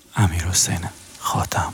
امیرحسین خاتم.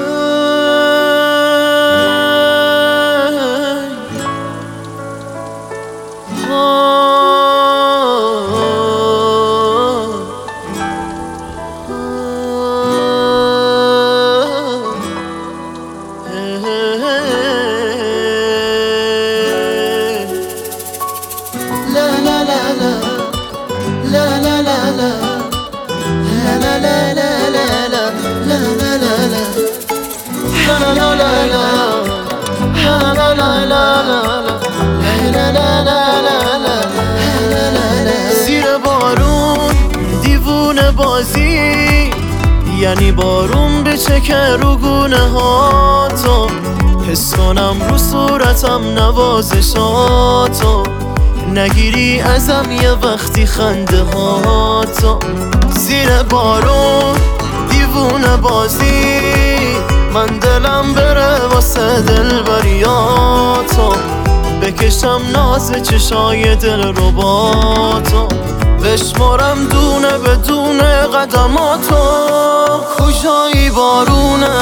زیر بارون دیوونه بازی، یعنی بارون بچکه رو گونه هاتو، حس کنم رو صورتم نوازشاتو، نگیری ازم یه وقتی خنده هاتو. زیر بارون دیوونه بازی، من دلم بره واسه دلبریاتو، بکشم ناز چشای دل رباتو، بشمارم دونه به دونه قدماتو. کجایی بارونه،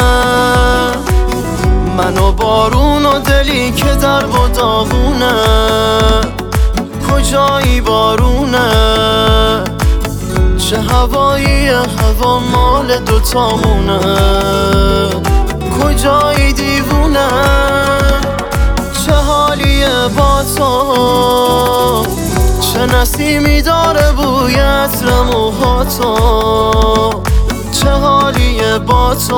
من و بارون و دلی که در و داغونه. کجایی بارونه، چه هوایی هوا مال دوتامونه. کجایی دیوونه، چه حالیه با تو، چه نسیمی داره بوی عطر موهاتو. چه حالیه با تو،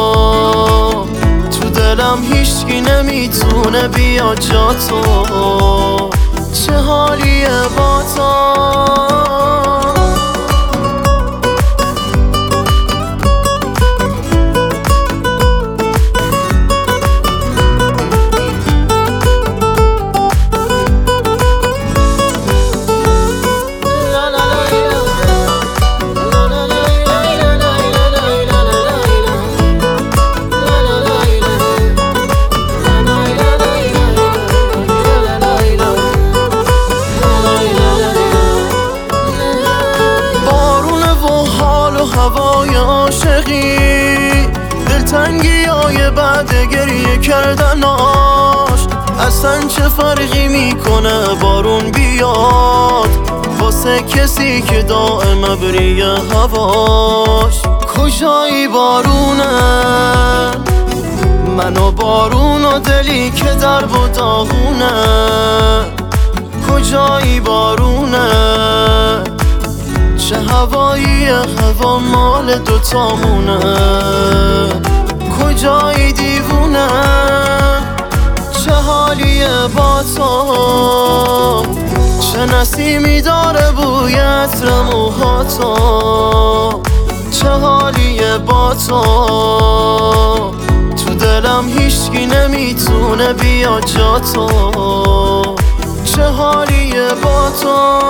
تو دلم هیچکی نمیتونه بیا جا تو. چه حالیه با تو. هوای عاشقی، دلتنگی های بعد گریه کردناش، اصلا چه فرقی میکنه بارون بیاد واسه کسی که دائم ابری هواش. کجایی بارونه، من و بارون و دلی که در و داغونه. کجایی بارونه، چه هوایی هوا مال دوتامونه. کجایی دیوونه، چه حالیه با تو، چه نسیمی داره بوی عطر موهاتو. چه حالیه با تو، تو دلم هیچکی نمیتونه بیا جا تو. چه حالیه با تو.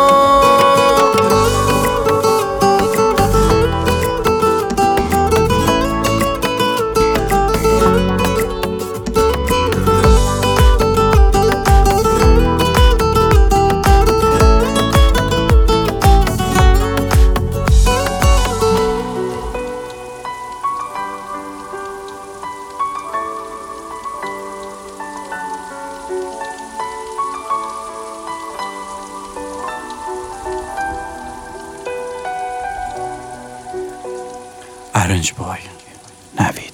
ارنج بای نوید.